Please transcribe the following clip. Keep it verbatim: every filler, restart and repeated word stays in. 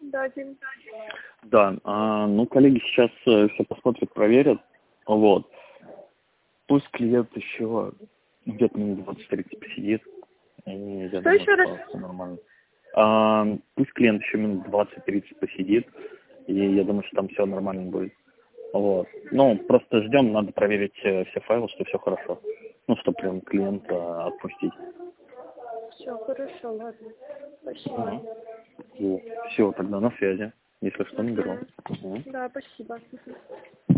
Да, Дим. Да, а, ну, коллеги сейчас э, все посмотрят, проверят. Вот. Пусть клиент еще где-то минут двадцать-тридцать посидит. И я Что думаю, еще раз? что все нормально. А, пусть клиент еще минут двадцать-тридцать посидит. И я думаю, что там все нормально будет. Вот. Ну, просто ждем, надо проверить э, все файлы, что все хорошо. Ну, чтобы прям клиента отпустить. Все, хорошо, ладно. Спасибо. Угу. Все, тогда на связи. Если что, наберу. Мгм. Угу. Да, спасибо. Мгм.